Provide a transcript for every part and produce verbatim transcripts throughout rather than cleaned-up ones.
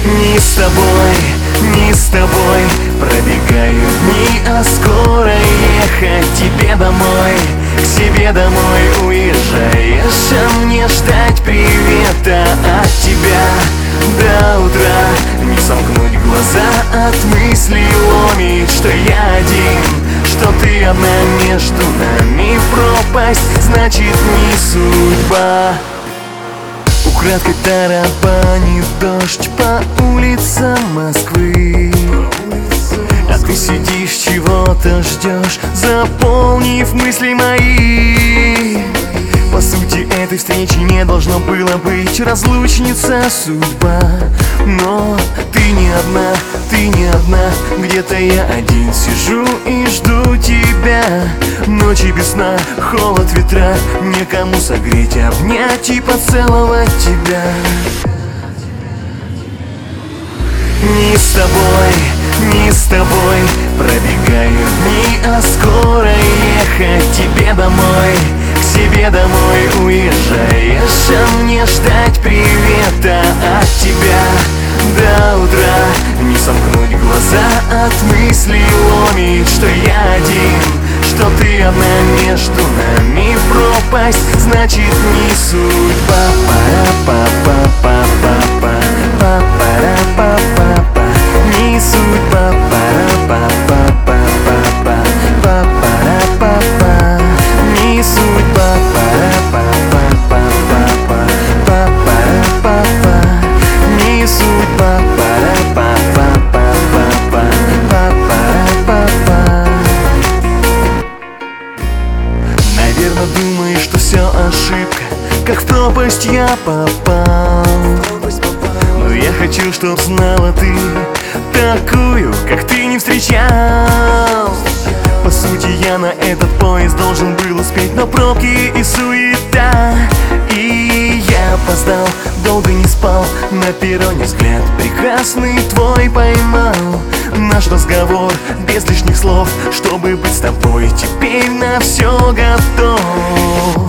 Ни с тобой, ни с тобой пробегают дни, а скоро ехать тебе домой, к себе домой уезжаешь, а мне ждать привета от тебя до утра. Не сомкнуть глаза от мысли, ломит, что я один, что ты одна, между нами пропасть, значит не судьба. Украдкой тарабанит дождь по улицам Москвы, а ты сидишь, чего-то ждешь, заполнив мысли мои. По сути, этой встречи не должно было быть, разлучница судьба. Но ты не одна, ты не одна, где-то я один сижу и жду тебя. Ночи без сна, холод, ветра, некому согреть, обнять и поцеловать тебя. Ни с тобой, ни с тобой пробегают дни, а скоро ехать тебе домой, к себе домой уезжаешь, а мне ждать привета от тебя до утра. Не сомкнуть глаза от мысли, ломит, что я один, что ты одна, между нами пропасть, значит не судьба. Пара-па-па-па-па-па, па-пара-па-па-па, не судьба. Пара-па-па-па-па-па, па-пара-па-па, не судьба. Пара-па-па-па-па-па, па-пара-па-па, не судьба. Пара-па-па-па-па-па, па-пара-па-па. Наверно, думаешь, что все ошибка, как в пропасть я попал. Но я хочу, чтоб знала ты, такую, как ты, не встречал. По сути, я на этот поезд должен был успеть, но пробки и суета, и я опоздал, долго не спал, на перроне взгляд прекрасный твой поймал. Наш разговор без лишних слов, чтобы быть с тобой, теперь на все готов.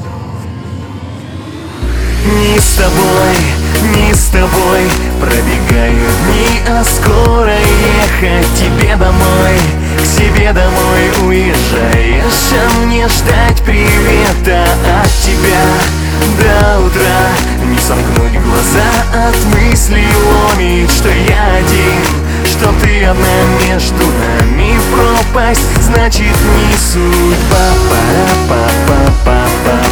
Ни с тобой, ни с тобой пробегают дни, а скоро ехать тебе домой, к себе домой уезжаешь, а мне ждать привета от тебя до утра. Не сомкнуть глаза от мысли, ломит, что я один, что ты одна, между нами пропасть, значит не судьба. Пара-па-па-па-па,